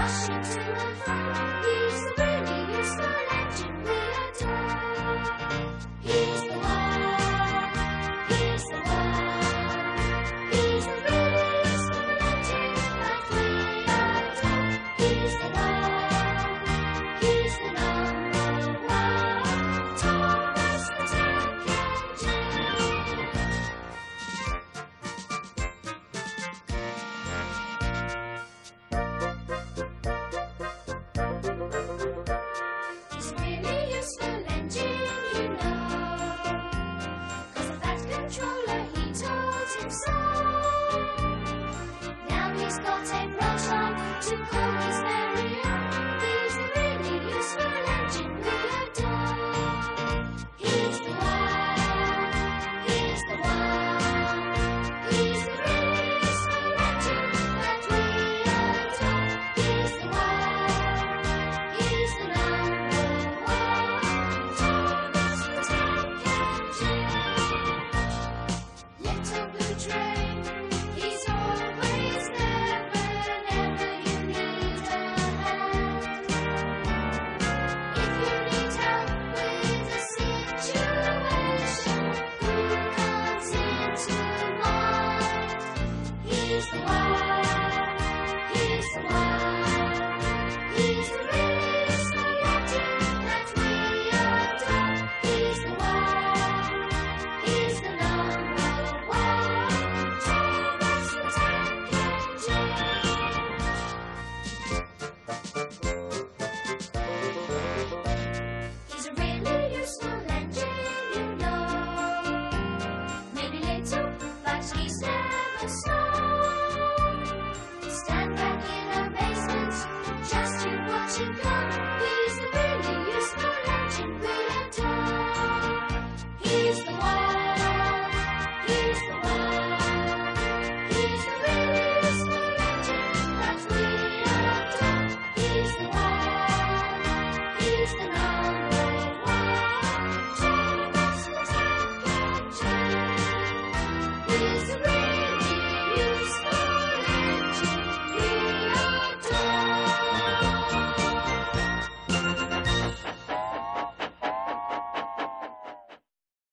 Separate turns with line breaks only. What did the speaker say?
rushing to and fro. He's the really useful engine we adore. He's the one, he's the one. He's the really useful engine that we adore. He's the one, he's the number one. Thomas the Tank Engine. He's a really useful engine, you know, 'cause of that controller he told him so. Now he's got a proton to call his very own. He's a really useful engine we adore. He's the one, he's the one. He's the really useful engine that we adore. He's the one, he's the number one. Thomas the Tank Engine. Little blue train, he's always there whenever you need a hand. If you need help with a situation, who comes into mind? He's the one.